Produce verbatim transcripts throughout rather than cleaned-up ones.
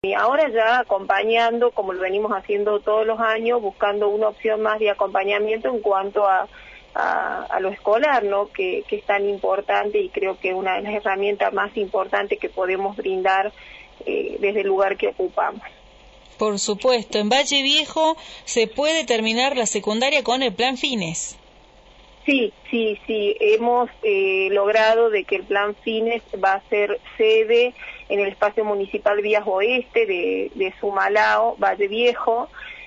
Y ahora ya acompañando, como lo venimos haciendo todos los años, buscando una opción más de acompañamiento en cuanto a, a, a lo escolar, ¿no? Que, que es tan importante y creo que es una de las herramientas más importantes que podemos brindar eh, desde el lugar que ocupamos. Por supuesto, en Valle Viejo se puede terminar la secundaria con el Plan Fines. Sí, sí, sí, hemos eh, logrado de que el Plan Fines va a ser sede en el espacio municipal Vías Oeste de, de Sumalao, Valle Viejo,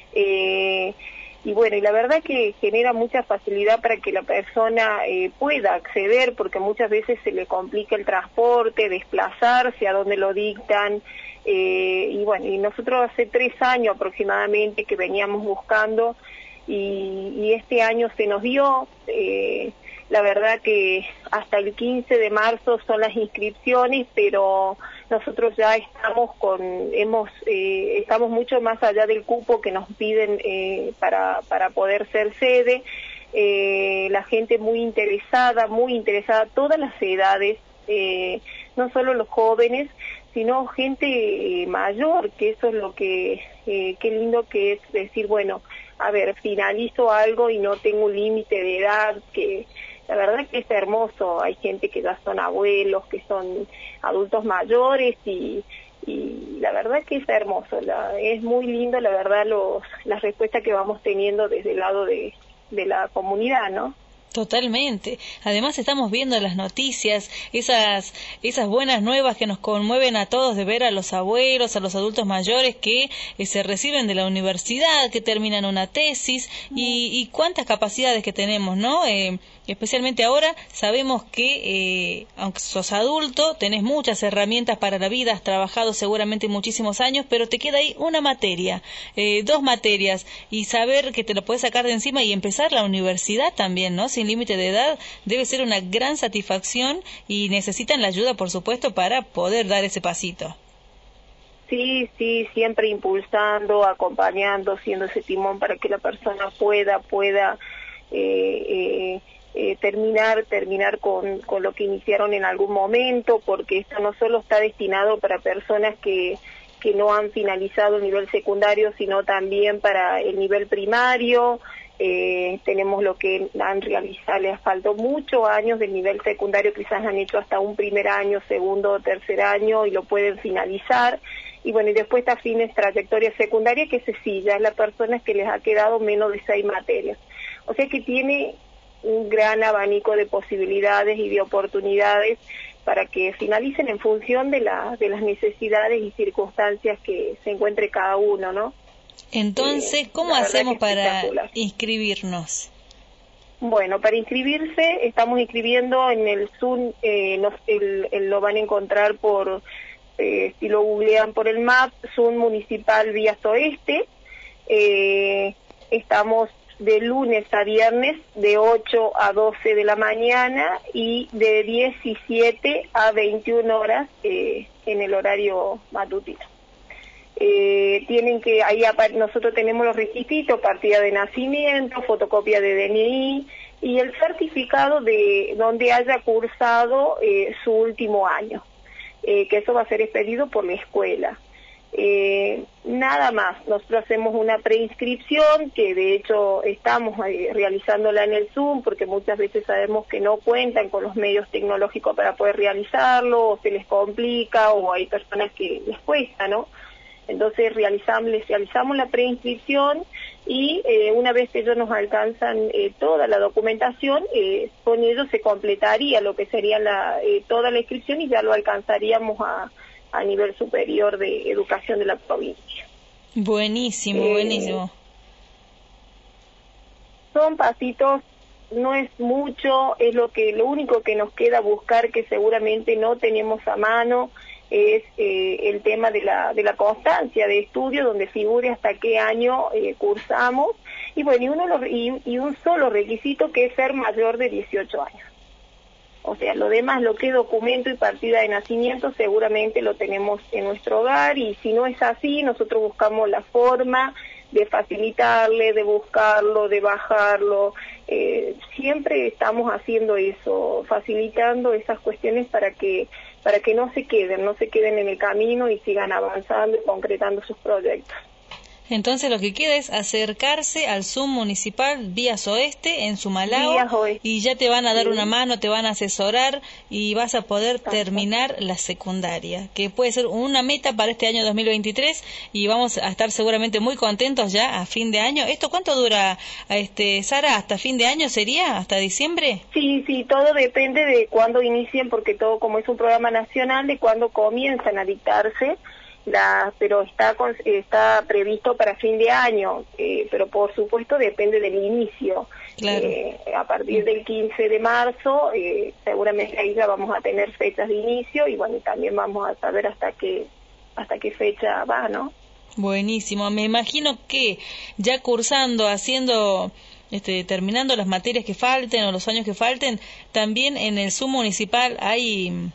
eh, y bueno, y la verdad que genera mucha facilidad para que la persona eh, pueda acceder, porque muchas veces se le complica el transporte, desplazarse a donde lo dictan, eh, y bueno, y nosotros hace tres años aproximadamente que veníamos buscando, Y, y este año se nos dio, eh, la verdad que hasta el quince de marzo son las inscripciones, pero nosotros ya estamos con, hemos, eh, estamos mucho más allá del cupo que nos piden eh, para, para poder ser sede, eh, la gente muy interesada, muy interesada, todas las edades, eh, no solo los jóvenes, sino gente eh, mayor, que eso es lo que, eh, qué lindo que es decir, bueno, a ver, finalizo algo y no tengo un límite de edad, que la verdad que es hermoso. Hay gente que ya son abuelos, que son adultos mayores y, y la verdad que es hermoso. La, es muy lindo, la verdad, los, las respuestas que vamos teniendo desde el lado de, de la comunidad, ¿no? Totalmente. Además estamos viendo las noticias, esas esas buenas nuevas que nos conmueven a todos de ver a los abuelos, a los adultos mayores que eh, se reciben de la universidad, que terminan una tesis y, y cuántas capacidades que tenemos, ¿no? Eh, especialmente ahora sabemos que eh, aunque sos adulto, tenés muchas herramientas para la vida, has trabajado seguramente muchísimos años, pero te queda ahí una materia, eh, dos materias y saber que te lo podés sacar de encima y empezar la universidad también, ¿no? Sin límite de edad, debe ser una gran satisfacción y necesitan la ayuda, por supuesto, para poder dar ese pasito. Sí, sí, siempre impulsando, acompañando, siendo ese timón para que la persona pueda, pueda eh, eh, eh, terminar, terminar con, con lo que iniciaron en algún momento, porque esto no solo está destinado para personas que que no han finalizado el nivel secundario, sino también para el nivel primario. Eh, tenemos lo que han realizado, les faltó muchos años del nivel secundario, quizás han hecho hasta un primer año, segundo o tercer año y lo pueden finalizar. Y bueno, y después está fines trayectoria secundaria, que ese sí, ya es la persona que les ha quedado menos de seis materias. O sea que tiene un gran abanico de posibilidades y de oportunidades para que finalicen en función de, la, de las necesidades y circunstancias que se encuentre cada uno, ¿no? Entonces, eh, ¿cómo hacemos para inscribirnos? Bueno, para inscribirse, estamos inscribiendo en el Zoom, eh, nos, el, el, lo van a encontrar por, eh, si lo googlean por el map, Zoom Municipal Vías Oeste. Eh, estamos de lunes a viernes de ocho a doce de la mañana y de diecisiete a veintiuna horas eh, en el horario matutino. Eh, tienen que, ahí nosotros tenemos los requisitos, partida de nacimiento, fotocopia de D N I y el certificado de donde haya cursado eh, su último año, eh, que eso va a ser expedido por la escuela. Eh, nada más, nosotros hacemos una preinscripción que de hecho estamos eh, realizándola en el Zoom porque muchas veces sabemos que no cuentan con los medios tecnológicos para poder realizarlo, o se les complica o hay personas que les cuesta, ¿no? Entonces realizamos, les realizamos la preinscripción y eh, una vez que ellos nos alcanzan eh, toda la documentación, eh, con ellos se completaría lo que sería la, eh, toda la inscripción y ya lo alcanzaríamos a a nivel superior de educación de la provincia. Buenísimo, eh, buenísimo. Son pasitos, no es mucho, es lo que lo único que nos queda buscar, que seguramente no tenemos a mano, es eh, el tema de la de la constancia de estudio, donde figure hasta qué año eh, cursamos, y bueno, y, uno lo, y, y un solo requisito, que es ser mayor de dieciocho años. O sea, lo demás, lo que es documento y partida de nacimiento, seguramente lo tenemos en nuestro hogar, y si no es así, nosotros buscamos la forma de facilitarle, de buscarlo, de bajarlo. Eh, siempre estamos haciendo eso, facilitando esas cuestiones para que para que no se queden, no se queden en el camino y sigan avanzando y concretando sus proyectos. Entonces lo que queda es acercarse al Zoom municipal Vías Oeste en Sumalao y ya te van a dar sí. una mano, te van a asesorar y vas a poder Exacto. terminar la secundaria, que puede ser una meta para este año dos mil veintitrés y vamos a estar seguramente muy contentos ya a fin de año. ¿Esto cuánto dura, este Sara? ¿Hasta fin de año sería? ¿Hasta diciembre? Sí, sí, todo depende de cuándo inicien, porque todo como es un programa nacional, de cuándo comienzan a dictarse. La, pero está con, está previsto para fin de año, eh, pero por supuesto depende del inicio. Claro. Eh, a partir del quince de marzo, eh, seguramente ahí ya vamos a tener fechas de inicio y bueno, también vamos a saber hasta qué hasta qué fecha va, ¿no? Buenísimo. Me imagino que ya cursando, haciendo, este, terminando las materias que falten o los años que falten, también en el Zoom municipal hay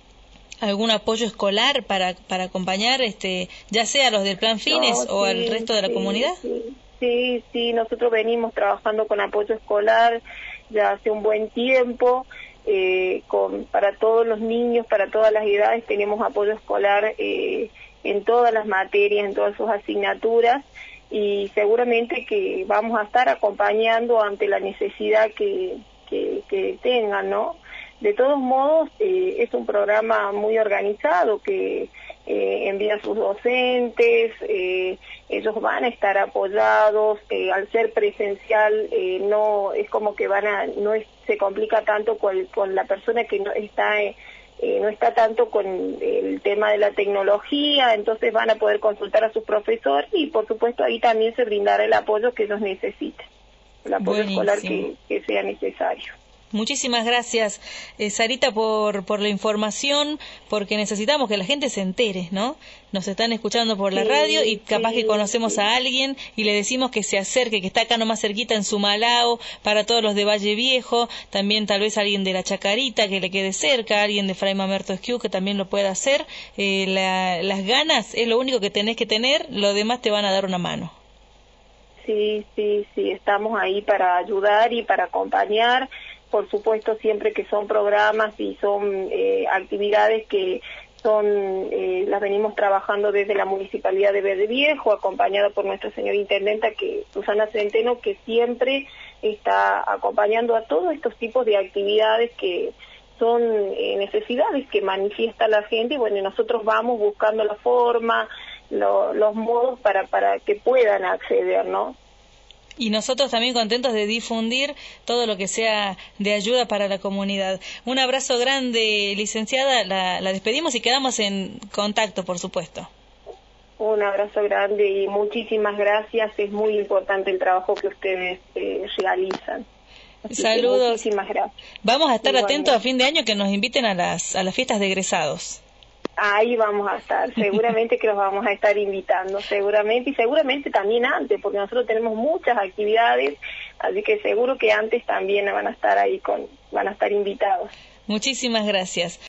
algún apoyo escolar para para acompañar, este, ya sea a los del Plan Fines no, o sí, al resto de la sí, comunidad. Sí, sí, sí, nosotros venimos trabajando con apoyo escolar ya hace un buen tiempo, eh, con para todos los niños, para todas las edades tenemos apoyo escolar eh, en todas las materias, en todas sus asignaturas y seguramente que vamos a estar acompañando ante la necesidad que que, que tengan, ¿no? De todos modos, eh, es un programa muy organizado que eh, envía a sus docentes, eh, ellos van a estar apoyados, eh, al ser presencial eh, no es como que van a, no es, se complica tanto con, con la persona que no está, eh, no está tanto con el tema de la tecnología, entonces van a poder consultar a sus profesores y por supuesto ahí también se brindará el apoyo que ellos necesiten, el apoyo Buenísimo. escolar que, que sea necesario. Muchísimas gracias, eh, Sarita, por, por la información, porque necesitamos que la gente se entere, ¿no? Nos están escuchando por la sí, radio y capaz sí, que conocemos sí. a alguien y le decimos que se acerque, que está acá nomás cerquita en Sumalao, para todos los de Valle Viejo, también tal vez alguien de La Chacarita que le quede cerca, alguien de Fray Mamerto Esquiú que también lo pueda hacer. Eh, la, las ganas es lo único que tenés que tener, lo demás te van a dar una mano. Sí, sí, sí, estamos ahí para ayudar y para acompañar. Por supuesto, siempre que son programas y son eh, actividades que son eh, las venimos trabajando desde la Municipalidad de Valle Viejo, acompañada por nuestra señora Intendenta, que Susana Centeno, que siempre está acompañando a todos estos tipos de actividades que son eh, necesidades que manifiesta la gente, y bueno, nosotros vamos buscando la forma, lo, los modos para, para que puedan acceder, ¿no? Y nosotros también contentos de difundir todo lo que sea de ayuda para la comunidad. Un abrazo grande, licenciada, la, la despedimos y quedamos en contacto, por supuesto. Un abrazo grande y muchísimas gracias, es muy importante el trabajo que ustedes eh, realizan. Así Saludos. Muchísimas gracias. Vamos a estar Igualmente. atentos a fin de año que nos inviten a las, a las fiestas de egresados. Ahí vamos a estar, seguramente que los vamos a estar invitando, seguramente, y seguramente también antes, porque nosotros tenemos muchas actividades, así que seguro que antes también van a estar ahí con, van a estar invitados. Muchísimas gracias.